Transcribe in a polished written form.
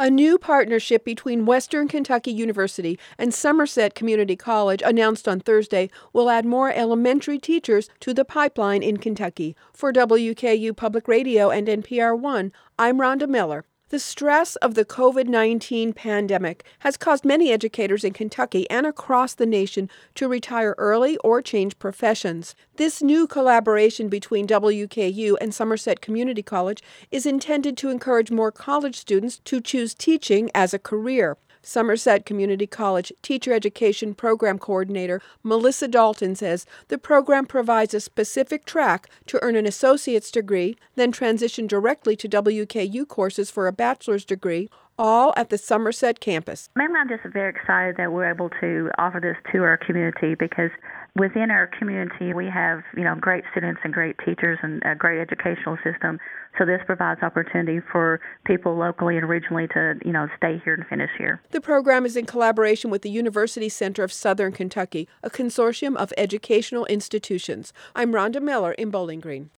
A new partnership between Western Kentucky University and Somerset Community College, announced on Thursday, will add more elementary teachers to the pipeline in Kentucky. For WKU Public Radio and NPR One, I'm Rhonda Miller. The stress of the COVID-19 pandemic has caused many educators in Kentucky and across the nation to retire early or change professions. This new collaboration between WKU and Somerset Community College is intended to encourage more college students to choose teaching as a career. Somerset Community College Teacher Education Program Coordinator Melissa Dalton says the program provides a specific track to earn an associate's degree, then transition directly to WKU courses for a bachelor's degree, all at the Somerset campus. Mainly, I'm just very excited that we're able to offer this to our community because within our community we have, great students and great teachers and a great educational system. So this provides opportunity for people locally and regionally to, stay here and finish here. The program is in collaboration with the University Center of Southern Kentucky, a consortium of educational institutions. I'm Rhonda Miller in Bowling Green.